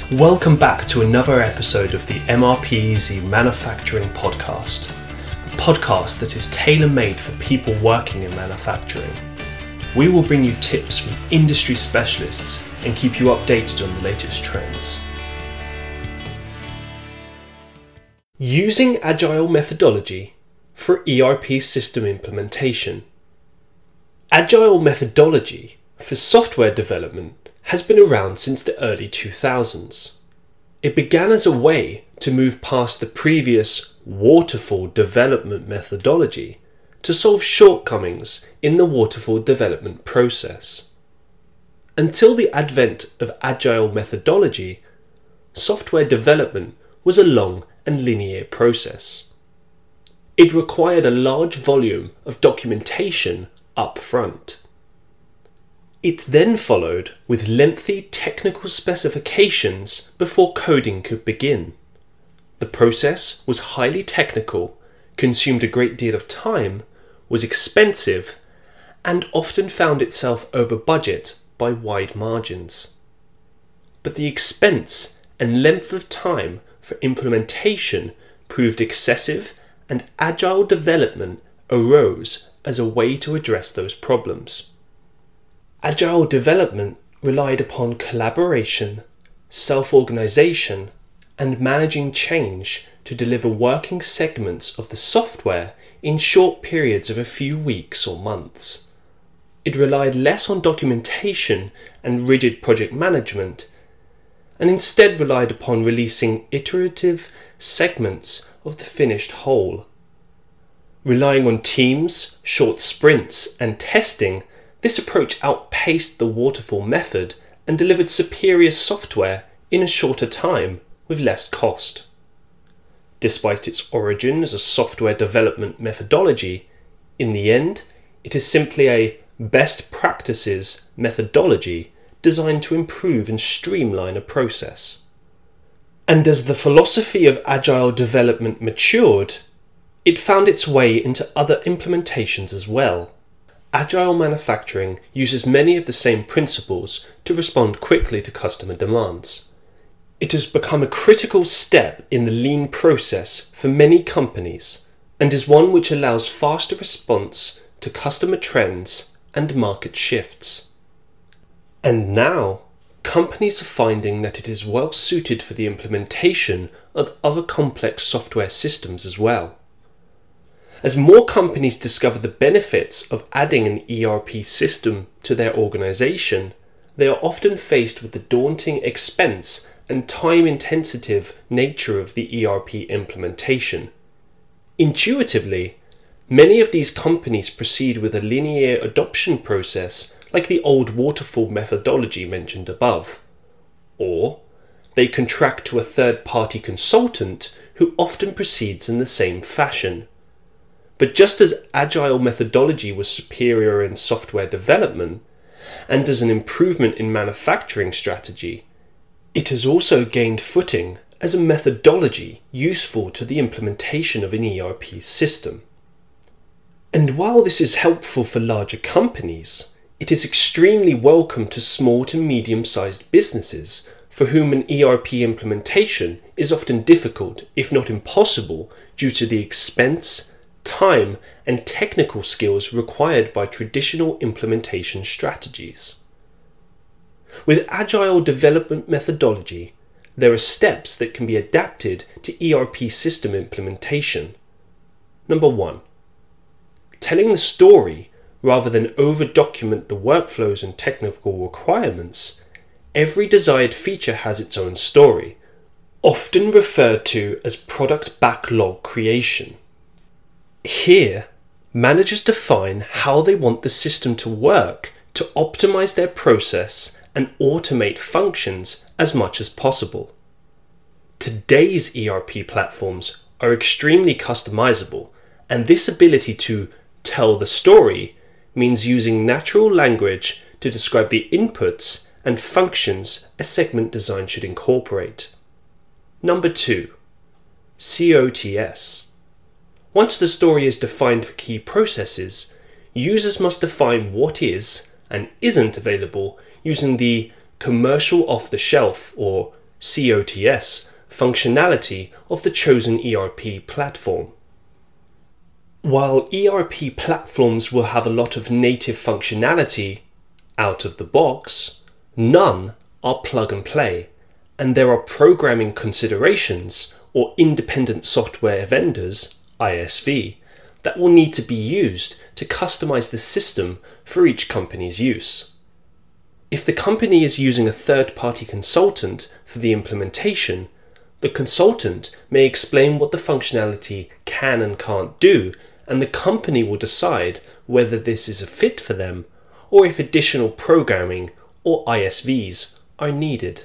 Welcome back to another episode of the MRP Easy Manufacturing Podcast, a podcast that is tailor-made for people working in manufacturing. We will bring you tips from industry specialists and keep you updated on the latest trends. Using Agile methodology for ERP system implementation. Agile methodology for software development has been around since the early 2000s. It began as a way to move past the previous waterfall development methodology to solve shortcomings in the waterfall development process. Until the advent of Agile methodology, software development was a long and linear process. It required a large volume of documentation up front. It then followed with lengthy technical specifications before coding could begin. The process was highly technical, consumed a great deal of time, was expensive, and often found itself over budget by wide margins. But the expense and length of time for implementation proved excessive, and agile development arose as a way to address those problems. Agile development relied upon collaboration, self-organization, and managing change to deliver working segments of the software in short periods of a few weeks or months. It relied less on documentation and rigid project management, and instead relied upon releasing iterative segments of the finished whole. Relying on teams, short sprints, and testing, this approach outpaced the waterfall method and delivered superior software in a shorter time with less cost. Despite its origin as a software development methodology, in the end, it is simply a best practices methodology designed to improve and streamline a process. And as the philosophy of agile development matured, it found its way into other implementations as well. Agile manufacturing uses many of the same principles to respond quickly to customer demands. It has become a critical step in the lean process for many companies and is one which allows faster response to customer trends and market shifts. And now, companies are finding that it is well suited for the implementation of other complex software systems as well. As more companies discover the benefits of adding an ERP system to their organization, they are often faced with the daunting expense and time-intensive nature of the ERP implementation. Intuitively, many of these companies proceed with a linear adoption process like the old waterfall methodology mentioned above, or they contract to a third-party consultant who often proceeds in the same fashion. But just as agile methodology was superior in software development, and as an improvement in manufacturing strategy, it has also gained footing as a methodology useful to the implementation of an ERP system. And while this is helpful for larger companies, it is extremely welcome to small to medium-sized businesses for whom an ERP implementation is often difficult, if not impossible, due to the expense, time, and technical skills required by traditional implementation strategies. With agile development methodology, there are steps that can be adapted to ERP system implementation. Number 1. Telling the story rather than over-document the workflows and technical requirements. Every desired feature has its own story, often referred to as product backlog creation. Here, managers define how they want the system to work to optimize their process and automate functions as much as possible. Today's ERP platforms are extremely customizable, and this ability to tell the story means using natural language to describe the inputs and functions a segment design should incorporate. Number 2. COTS. Once the story is defined for key processes, users must define what is and isn't available using the commercial off-the-shelf or COTS, functionality of the chosen ERP platform. While ERP platforms will have a lot of native functionality out of the box, none are plug and play, and there are programming considerations or independent software vendors, ISV, that will need to be used to customize the system for each company's use. If the company is using a third-party consultant for the implementation, the consultant may explain what the functionality can and can't do, and the company will decide whether this is a fit for them or if additional programming or ISVs are needed.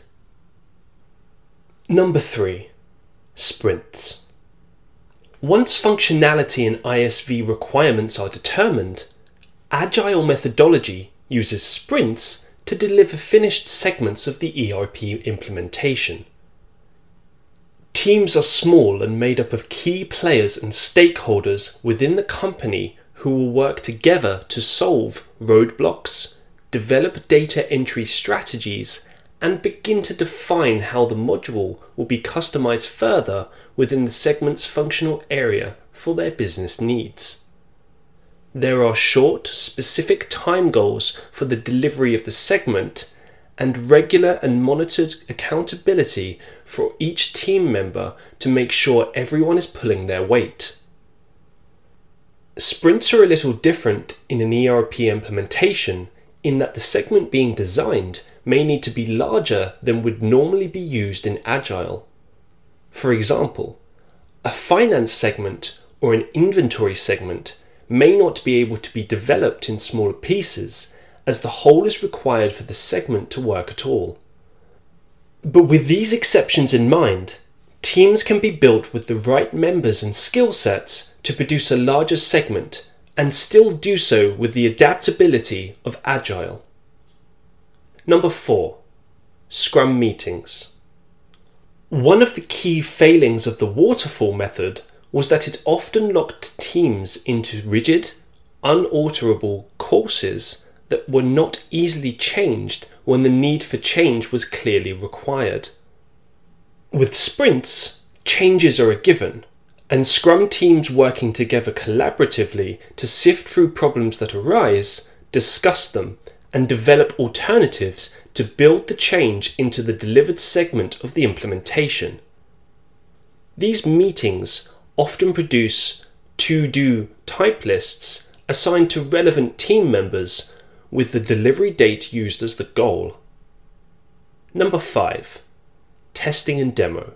Number 3. Sprints. Once functionality and ISV requirements are determined, Agile methodology uses sprints to deliver finished segments of the ERP implementation. Teams are small and made up of key players and stakeholders within the company who will work together to solve roadblocks, develop data entry strategies, and begin to define how the module will be customized further within the segment's functional area for their business needs. There are short, specific time goals for the delivery of the segment and regular and monitored accountability for each team member to make sure everyone is pulling their weight. Sprints are a little different in an ERP implementation in that the segment being designed may need to be larger than would normally be used in Agile. For example, a finance segment or an inventory segment may not be able to be developed in smaller pieces as the whole is required for the segment to work at all. But with these exceptions in mind, teams can be built with the right members and skill sets to produce a larger segment and still do so with the adaptability of Agile. Number 4. Scrum meetings. One of the key failings of the waterfall method was that it often locked teams into rigid, unalterable courses that were not easily changed when the need for change was clearly required. With sprints, changes are a given, and Scrum teams working together collaboratively to sift through problems that arise, discuss them, and develop alternatives to build the change into the delivered segment of the implementation. These meetings often produce to-do type lists assigned to relevant team members with the delivery date used as the goal. Number 5. Testing and demo.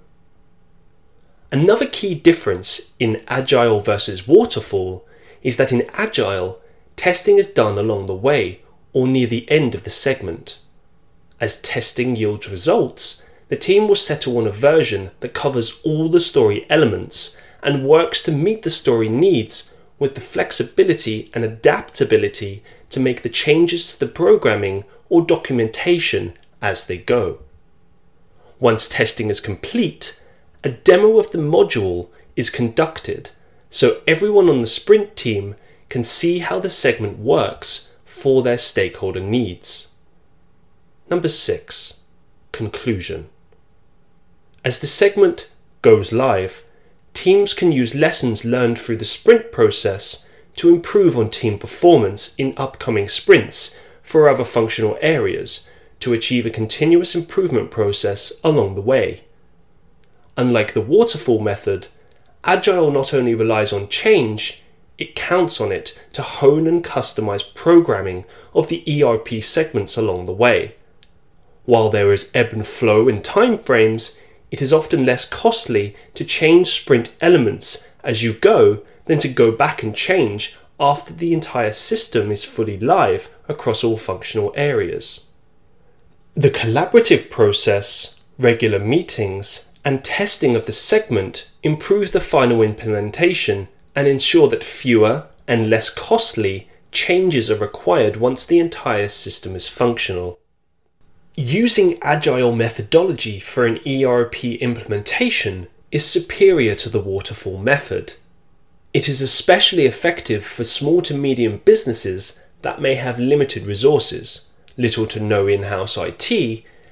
Another key difference in Agile versus Waterfall is that in Agile, testing is done along the way or near the end of the segment. As testing yields results, the team will settle on a version that covers all the story elements and works to meet the story needs with the flexibility and adaptability to make the changes to the programming or documentation as they go. Once testing is complete, a demo of the module is conducted so everyone on the sprint team can see how the segment works for their stakeholder needs. Number 6. Conclusion. As the segment goes live, teams can use lessons learned through the sprint process to improve on team performance in upcoming sprints for other functional areas to achieve a continuous improvement process along the way. Unlike the waterfall method, Agile not only relies on change, it counts on it to hone and customize programming of the ERP segments along the way. While there is ebb and flow in timeframes, it is often less costly to change sprint elements as you go than to go back and change after the entire system is fully live across all functional areas. The collaborative process, regular meetings, and testing of the segment improve the final implementation and ensure that fewer and less costly changes are required once the entire system is functional. Using Agile methodology for an ERP implementation is superior to the waterfall method. It is especially effective for small to medium businesses that may have limited resources, little to no in-house IT,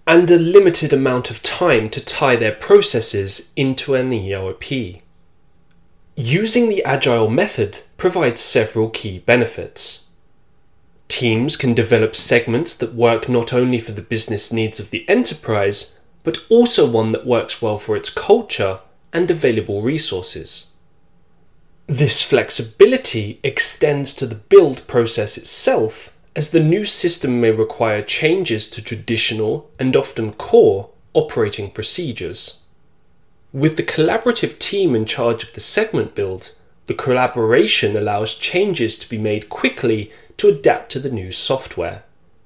and a limited amount of time to tie their processes into an ERP. Using the Agile method provides several key benefits. Teams can develop segments that work not only for the business needs of the enterprise, but also one that works well for its culture and available resources. This flexibility extends to the build process itself, as the new system may require changes to traditional and often core operating procedures. With the collaborative team in charge of the segment build, the collaboration allows changes to be made quickly to adapt to the new software.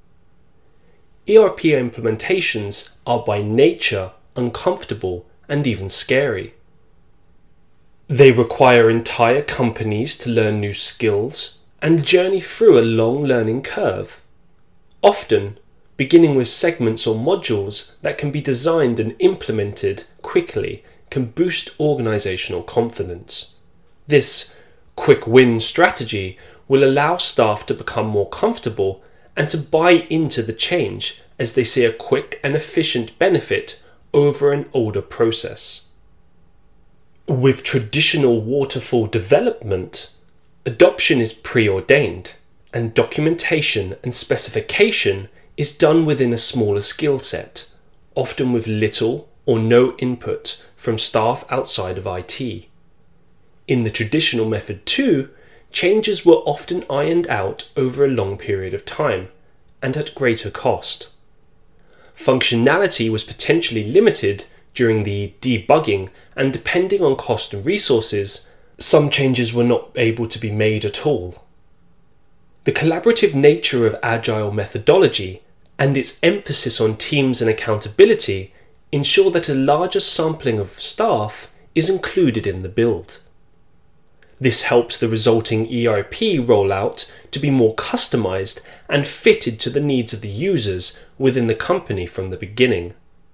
ERP implementations are by nature uncomfortable and even scary. They require entire companies to learn new skills and journey through a long learning curve, often beginning with segments or modules that can be designed and implemented quickly can boost organizational confidence. This quick win strategy will allow staff to become more comfortable and to buy into the change as they see a quick and efficient benefit over an older process. With traditional waterfall development, adoption is preordained, and documentation and specification is done within a smaller skill set, often with little or no input from staff outside of IT. In the traditional method too, changes were often ironed out over a long period of time, and at greater cost. Functionality was potentially limited during the debugging, and depending on cost and resources, some changes were not able to be made at all. The collaborative nature of Agile methodology and its emphasis on teams and accountability ensure that a larger sampling of staff is included in the build. This helps the resulting ERP rollout to be more customized and fitted to the needs of the users within the company from the beginning.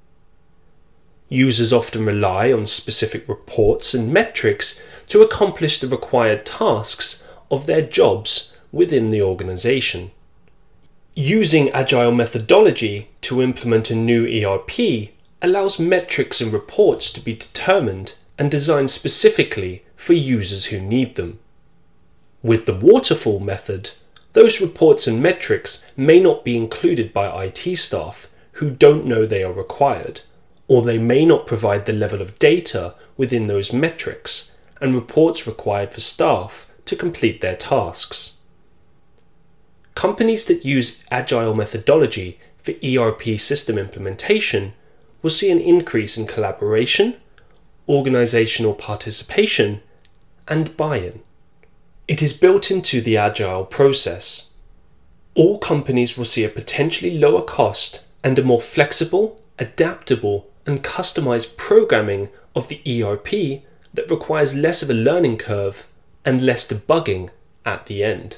Users often rely on specific reports and metrics to accomplish the required tasks of their jobs within the organization. Using Agile methodology to implement a new ERP allows metrics and reports to be determined and designed specifically for users who need them. With the waterfall method, those reports and metrics may not be included by IT staff who don't know they are required, or they may not provide the level of data within those metrics and reports required for staff to complete their tasks. Companies that use Agile methodology for ERP system implementation will see an increase in collaboration, organizational participation, and buy-in. It is built into the Agile process. All companies will see a potentially lower cost and a more flexible, adaptable, and customized programming of the ERP that requires less of a learning curve and less debugging at the end.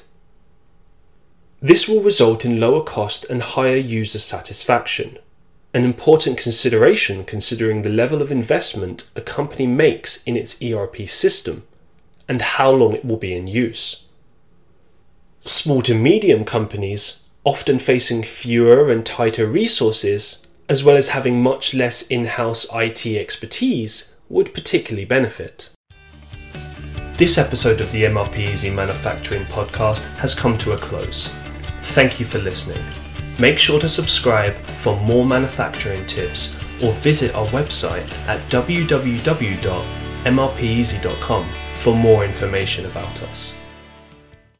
This will result in lower cost and higher user satisfaction, an important consideration considering the level of investment a company makes in its ERP system and how long it will be in use. Small to medium companies, often facing fewer and tighter resources, as well as having much less in-house IT expertise, would particularly benefit. This episode of the MRP Easy Manufacturing podcast has come to a close. Thank you for listening. Make sure to subscribe for more manufacturing tips or visit our website at www.mrpeasy.com for more information about us.